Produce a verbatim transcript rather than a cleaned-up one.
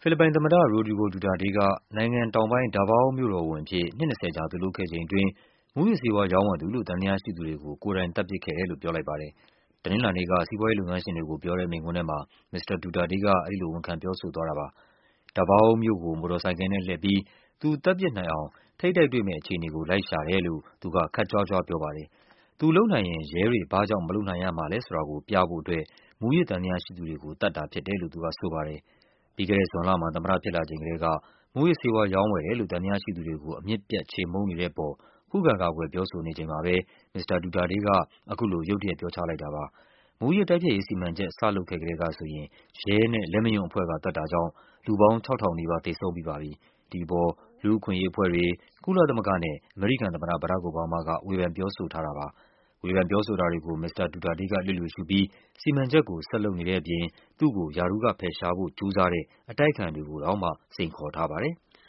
ဖိလစ်ပိုင်သမ္မတ Rodrigo Duterte က နိုင်ငံတောင်ပိုင်း Davao မြို့တော်ဝန်အဖြစ် နှစ် ၂၀ ကြာ သူလုပ်ခဲ့ချိန်အတွင်း မူးယစ်ဆေးဝါး ရောင်းဝယ်သူလို့ သံသယရှိသူတွေကို ကိုယ်တိုင်သတ်ပစ်ခဲ့တယ်လို့ ပြောလိုက်ပါတယ်။ တနင်္လာနေ့က စီးပွားရေးလုပ်ငန်းရှင်တွေကိုပြောတဲ့ မိန့်ခွန်းထဲမှာ မစ္စတာ Duterte က အဲဒီလို ဝန်ခံပြောဆိုသွားတာပါ။ Davao မြို့ကို မော်တော်ဆိုင်ကယ်နဲ့လှည့်ပြီး သူသတ်ပစ်နိုင်အောင် ထိပ်တိုက်တွေ့မယ့်အခြေအနေကို လိုက်ရှာတယ်လို့ သူက ခပ်ကြွားကြွားပြောပါတယ်။ သူလုပ်နိုင်ရင် ရဲတွေ ဘာ့ကြောင့် မလုပ်နိုင်ရမှာလည်းဆိုတာကို ပြဖို့အတွက် မူးယစ်သံသယရှိသူတွေကို သတ်တာဖြစ်တယ်လို့ သူကဆိုပါတယ်။ ပြီးခဲ့တဲ့ဇွန်လမှာ သမ္မတဖြစ်လာချိန်ကတည်းက မူးယစ်ဆေးဝါး ရောင်းဝယ်တယ်လို့ သံသယရှိသူတွေကို အမြစ်ပြတ် ချေမှုန်းနေတဲ့အပေါ် ခုခံကာကွယ်ပြောဆိုနေချိန်မှာပဲ မစ္စတာ Duterte က အခုလို ရုတ်တရက် ပြောကြားလိုက်တာပါ။ မူးယစ်တိုက်ဖျက်ရေးစီမံချက် စလုပ်ခဲ့ကတည်းကဆိုရင် ရဲနဲ့ လက်မလျွန်အဖွဲ့က သတ်တာကြောင့် လူပေါင်း ခြောက်ထောင်နီးပါး သေဆုံးပြီးပါပြီ။ ဒီအပေါ် လူ့အခွင့်အရေးအဖွဲ့တွေ၊ ကုလသမဂ္ဂနဲ့ အမေရိကန်သမ္မတ Barack Obama က ဝေဖန်ပြောဆိုထားတာပါ။ ဝေဖန်ပြောဆိုတာတွေကို မစ္စတာ Duterte က လျစ်လျူရှုပြီး စီမံချက်ကို ဆက်လုပ်နေတဲ့အပြင် သူ့ကို ရာထူးကဖယ်ရှားဖို့ ကြိုးစားတဲ့ အတိုက်အခံတွေကိုတောင်မှ စိန်ခေါ်ထားပါတယ်။